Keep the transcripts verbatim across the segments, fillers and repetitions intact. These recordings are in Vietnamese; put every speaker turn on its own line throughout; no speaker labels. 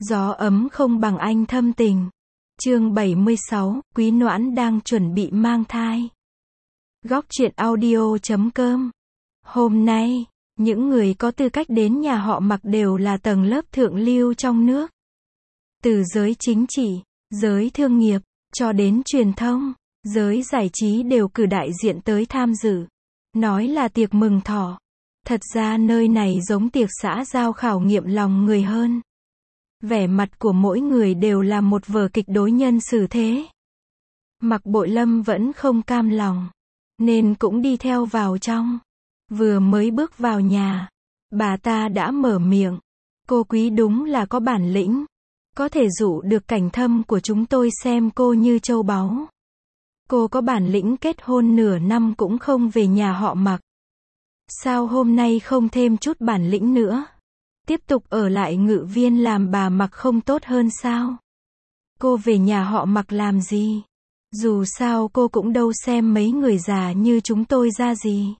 Gió ấm không bằng anh thâm tình. Chương bảy mươi sáu, Quý Noãn đang chuẩn bị mang thai. Góc truyện audio chấm com. Hôm nay, những người có tư cách đến nhà họ Mạc đều là tầng lớp thượng lưu trong nước. Từ giới chính trị, giới thương nghiệp, cho đến truyền thông, giới giải trí đều cử đại diện tới tham dự. Nói là tiệc mừng thọ. Thật ra nơi này giống tiệc xã giao khảo nghiệm lòng người hơn. Vẻ mặt của mỗi người đều là một vở kịch đối nhân xử thế. Mạc Bội Lâm vẫn không cam lòng, nên cũng đi theo vào trong. Vừa mới bước vào nhà, bà ta đã mở miệng. Cô Quý đúng là có bản lĩnh. Có thể dụ được Cảnh Thâm của chúng tôi xem cô như châu báu. Cô có bản lĩnh kết hôn nửa năm cũng không về nhà họ Mạc. Sao hôm nay không thêm chút bản lĩnh nữa? Tiếp tục ở lại Ngự Viên làm bà Mạc không tốt hơn sao? Cô về nhà họ Mạc làm gì? Dù sao cô cũng đâu xem mấy người già như chúng tôi ra gì.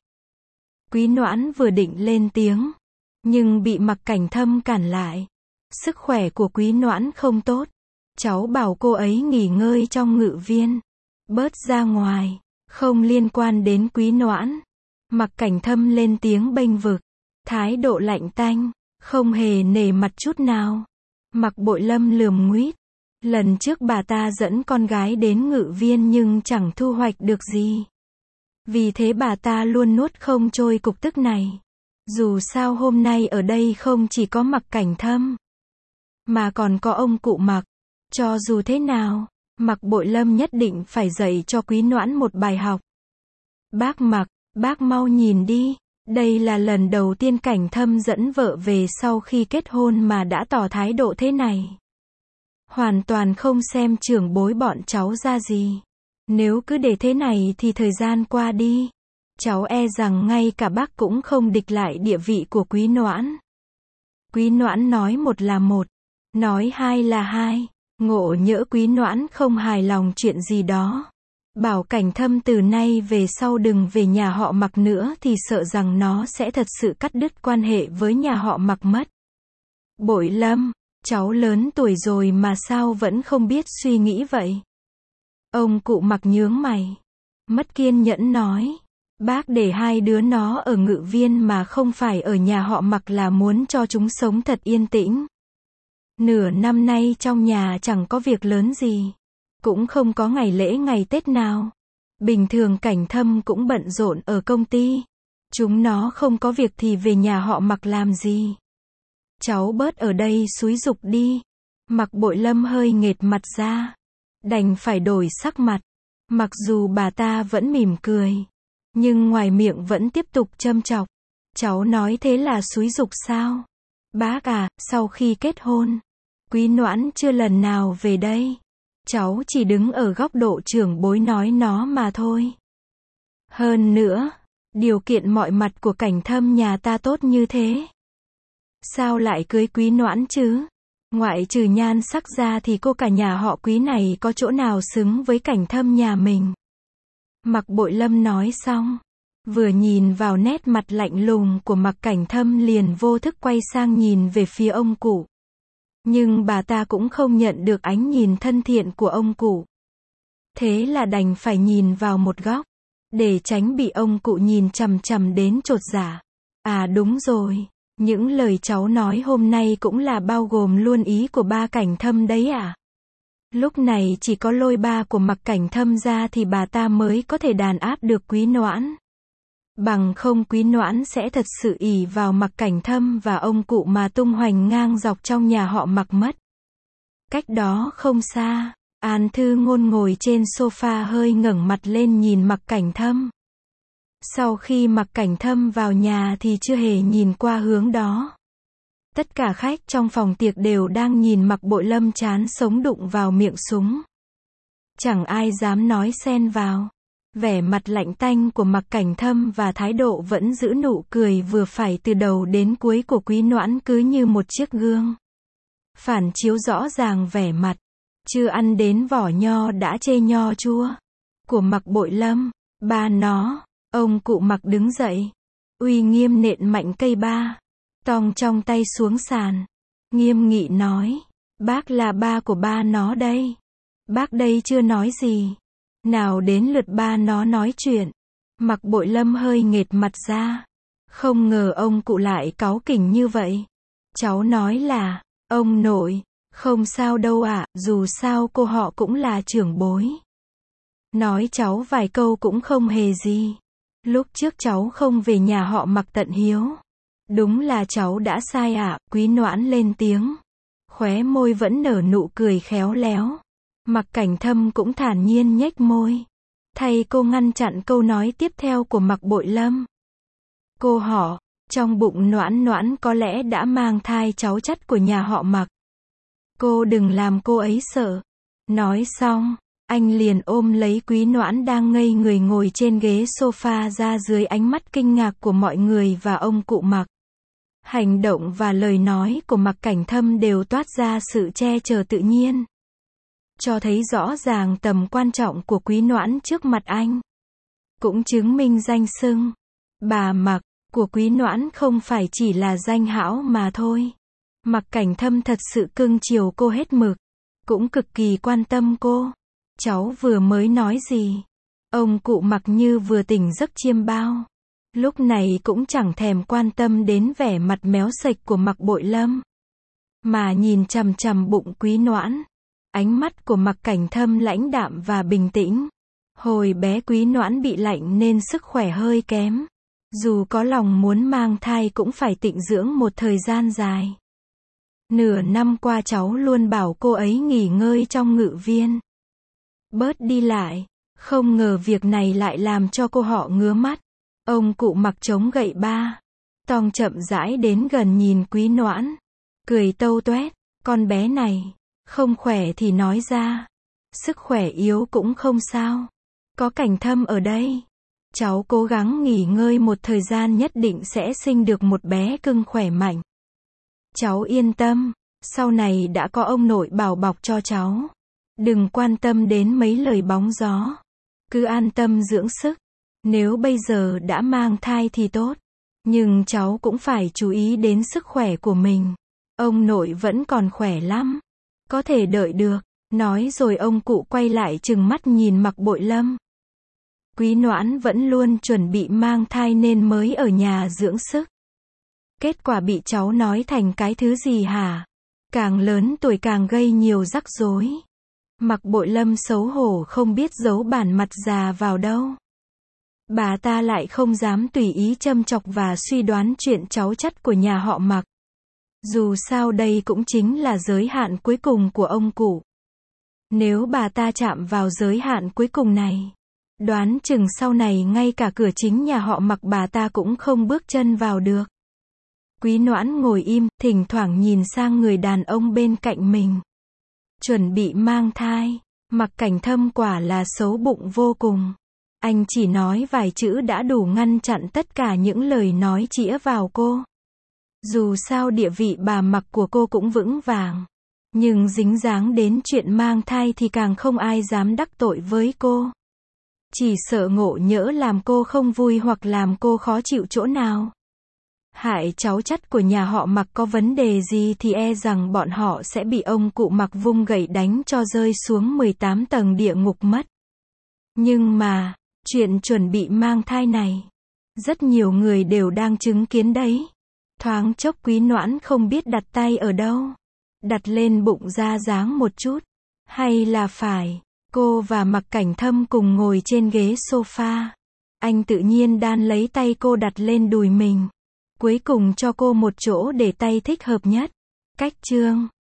Quý Noãn vừa định lên tiếng, nhưng bị Mạc Cảnh Thâm cản lại. Sức khỏe của Quý Noãn không tốt. Cháu bảo cô ấy nghỉ ngơi trong Ngự Viên. Bớt ra ngoài, không liên quan đến Quý Noãn. Mạc Cảnh Thâm lên tiếng bênh vực, thái độ lạnh tanh, không hề nể mặt chút nào. Mạc Bội Lâm lườm nguýt. Lần trước bà ta dẫn con gái đến Ngự Viên nhưng chẳng thu hoạch được gì. Vì thế bà ta luôn nuốt không trôi cục tức này. Dù sao hôm nay ở đây không chỉ có Mạc Cảnh Thâm, mà còn có ông cụ Mạc. Cho dù thế nào, Mạc Bội Lâm nhất định phải dạy cho Quý Noãn một bài học. Bác Mạc, bác mau nhìn đi. Đây là lần đầu tiên Cảnh Thâm dẫn vợ về sau khi kết hôn mà đã tỏ thái độ thế này. Hoàn toàn không xem trưởng bối bọn cháu ra gì. Nếu cứ để thế này thì thời gian qua đi, cháu e rằng ngay cả bác cũng không địch lại địa vị của Quý Noãn. Quý Noãn nói một là một, nói hai là hai. Ngộ nhỡ Quý Noãn không hài lòng chuyện gì đó, bảo Cảnh Thâm từ nay về sau đừng về nhà họ Mạc nữa thì sợ rằng nó sẽ thật sự cắt đứt quan hệ với nhà họ Mạc mất. Bội Lâm, cháu lớn tuổi rồi mà sao vẫn không biết suy nghĩ vậy? Ông cụ Mạc nhướng mày, mất kiên nhẫn nói. Bác để hai đứa nó ở Ngự Viên mà không phải ở nhà họ Mạc là muốn cho chúng sống thật yên tĩnh. Nửa năm nay trong nhà chẳng có việc lớn gì. Cũng không có ngày lễ ngày Tết nào. Bình thường Cảnh Thâm cũng bận rộn ở công ty. Chúng nó không có việc thì về nhà họ Mạc làm gì. Cháu bớt ở đây xúi giục đi. Mạc Bội Lâm hơi nghệt mặt ra. Đành phải đổi sắc mặt. Mặc dù bà ta vẫn mỉm cười, nhưng ngoài miệng vẫn tiếp tục châm chọc. Cháu nói thế là xúi giục sao? Bác à, sau khi kết hôn, Quý Noãn chưa lần nào về đây. Cháu chỉ đứng ở góc độ trưởng bối nói nó mà thôi. Hơn nữa, điều kiện mọi mặt của Cảnh Thâm nhà ta tốt như thế. Sao lại cưới Quý Noãn chứ? Ngoại trừ nhan sắc ra thì cô cả nhà họ Quý này có chỗ nào xứng với Cảnh Thâm nhà mình? Mạc Bội Lâm nói xong, vừa nhìn vào nét mặt lạnh lùng của Mạc Cảnh Thâm liền vô thức quay sang nhìn về phía ông cụ. Nhưng bà ta cũng không nhận được ánh nhìn thân thiện của ông cụ. Thế là đành phải nhìn vào một góc, để tránh bị ông cụ nhìn chằm chằm đến chột dạ. À đúng rồi, những lời cháu nói hôm nay cũng là bao gồm luôn ý của ba Cảnh Thâm đấy à? Lúc này chỉ có lôi ba của Mạc Cảnh Thâm ra thì bà ta mới có thể đàn áp được Quý Noãn. Bằng không Quý Noãn sẽ thật sự ỷ vào Mạc Cảnh Thâm và ông cụ mà tung hoành ngang dọc trong nhà họ Mạc mất. Cách đó không xa, An Thư Ngôn ngồi trên sofa hơi ngẩng mặt lên nhìn Mạc Cảnh Thâm. Sau khi Mạc Cảnh Thâm vào nhà thì chưa hề nhìn qua hướng đó. Tất cả khách trong phòng tiệc đều đang nhìn Mạc Bội Lâm chán sống đụng vào miệng súng. Chẳng ai dám nói xen vào. Vẻ mặt lạnh tanh của Mạc Cảnh Thâm và thái độ vẫn giữ nụ cười vừa phải từ đầu đến cuối của Quý Noãn cứ như một chiếc gương. Phản chiếu rõ ràng vẻ mặt, chưa ăn đến vỏ nho đã chê nho chua, của Mạc Bội Lâm. Ba nó, ông cụ Mạc đứng dậy, uy nghiêm nện mạnh cây ba, tong trong tay xuống sàn, nghiêm nghị nói, Bác là ba của ba nó đây. Bác đây chưa nói gì. Nào đến lượt ba nó nói chuyện. Mặc Bội Lâm hơi nghệt mặt ra. Không ngờ ông cụ lại cáu kỉnh như vậy. Cháu nói là, ông nội, không sao đâu ạ, dù sao cô họ cũng là trưởng bối. Nói cháu vài câu cũng không hề gì. Lúc trước cháu không về nhà họ Mặc tận hiếu. Đúng là cháu đã sai ạ, Quý Noãn lên tiếng. Khóe môi vẫn nở nụ cười khéo léo. Mặc Cảnh Thâm cũng thản nhiên nhếch môi. Thay cô ngăn chặn câu nói tiếp theo của Mặc Bội Lâm. Cô họ, trong bụng Noãn Noãn có lẽ đã mang thai cháu chắt của nhà họ Mặc. Cô đừng làm cô ấy sợ. Nói xong, anh liền ôm lấy Quý Noãn đang ngây người ngồi trên ghế sofa ra dưới ánh mắt kinh ngạc của mọi người và ông cụ Mặc. Hành động và lời nói của Mặc Cảnh Thâm đều toát ra sự che chở tự nhiên. Cho thấy rõ ràng tầm quan trọng của Quý Noãn trước mặt anh. Cũng chứng minh danh xưng, bà Mặc, của Quý Noãn không phải chỉ là danh hão mà thôi. Mặc Cảnh Thâm thật sự cưng chiều cô hết mực. Cũng cực kỳ quan tâm cô. Cháu vừa mới nói gì? Ông cụ Mặc như vừa tỉnh giấc chiêm bao. Lúc này cũng chẳng thèm quan tâm đến vẻ mặt méo sạch của Mặc Bội Lâm. Mà nhìn chằm chằm bụng Quý Noãn. Ánh mắt của Mặc Cảnh Thâm lãnh đạm và bình tĩnh. Hồi bé Quý Noãn bị lạnh nên sức khỏe hơi kém. Dù có lòng muốn mang thai cũng phải tịnh dưỡng một thời gian dài. Nửa năm qua cháu luôn bảo cô ấy nghỉ ngơi trong ngự viên. Bớt đi lại. Không ngờ việc này lại làm cho cô họ ngứa mắt. Ông cụ Mặc chống gậy ba. Tong chậm rãi đến gần nhìn Quý Noãn. Cười tâu tuét. Con bé này. Không khỏe thì nói ra. Sức khỏe yếu cũng không sao. Có Cảnh Thâm ở đây. Cháu cố gắng nghỉ ngơi một thời gian nhất định sẽ sinh được một bé cưng khỏe mạnh. Cháu yên tâm. Sau này đã có ông nội bảo bọc cho cháu. Đừng quan tâm đến mấy lời bóng gió. Cứ an tâm dưỡng sức. Nếu bây giờ đã mang thai thì tốt. Nhưng cháu cũng phải chú ý đến sức khỏe của mình. Ông nội vẫn còn khỏe lắm. Có thể đợi được. Nói rồi ông cụ quay lại trừng mắt nhìn Mặc Bội Lâm. Quý Noãn vẫn luôn chuẩn bị mang thai nên mới ở nhà dưỡng sức. Kết quả bị cháu nói thành cái thứ gì hả? Càng lớn tuổi càng gây nhiều rắc rối. Mặc Bội Lâm xấu hổ không biết giấu bản mặt già vào đâu. Bà ta lại không dám tùy ý châm chọc và suy đoán chuyện cháu chắt của nhà họ Mặc. Dù sao đây cũng chính là giới hạn cuối cùng của ông cụ. Nếu bà ta chạm vào giới hạn cuối cùng này, đoán chừng sau này ngay cả cửa chính nhà họ Mặc bà ta cũng không bước chân vào được. Quý Noãn ngồi im, thỉnh thoảng nhìn sang người đàn ông bên cạnh mình. Chuẩn bị mang thai. Mặc Cảnh Thâm quả là xấu bụng vô cùng. Anh chỉ nói vài chữ đã đủ ngăn chặn tất cả những lời nói chĩa vào cô. Dù sao địa vị bà Mặc của cô cũng vững vàng. Nhưng dính dáng đến chuyện mang thai thì càng không ai dám đắc tội với cô. Chỉ sợ ngộ nhỡ làm cô không vui hoặc làm cô khó chịu chỗ nào. Hại cháu chắt của nhà họ Mặc có vấn đề gì thì e rằng bọn họ sẽ bị ông cụ Mặc vung gậy đánh cho rơi xuống mười tám tầng địa ngục mất. Nhưng mà, chuyện chuẩn bị mang thai này, rất nhiều người đều đang chứng kiến đấy. Thoáng chốc Quý Noãn không biết đặt tay ở đâu. Đặt lên bụng ra dáng một chút. Hay là phải, cô và Mặc Cảnh Thâm cùng ngồi trên ghế sofa. Anh tự nhiên đan lấy tay cô đặt lên đùi mình. Cuối cùng cho cô một chỗ để tay thích hợp nhất. Cách chương